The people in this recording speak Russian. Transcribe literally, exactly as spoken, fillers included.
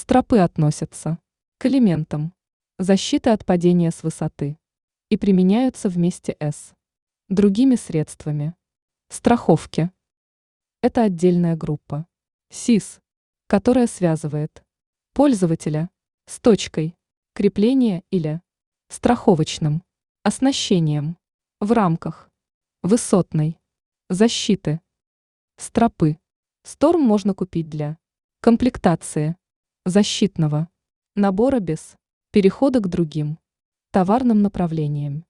Стропы относятся к элементам защиты от падения с высоты и применяются вместе с другими средствами страховки. Это отдельная группа СИС, которая связывает пользователя с точкой крепления или страховочным оснащением в рамках высотной защиты. Стропы Сторм можно купить для комплектации защитного набора без перехода к другим товарным направлениям.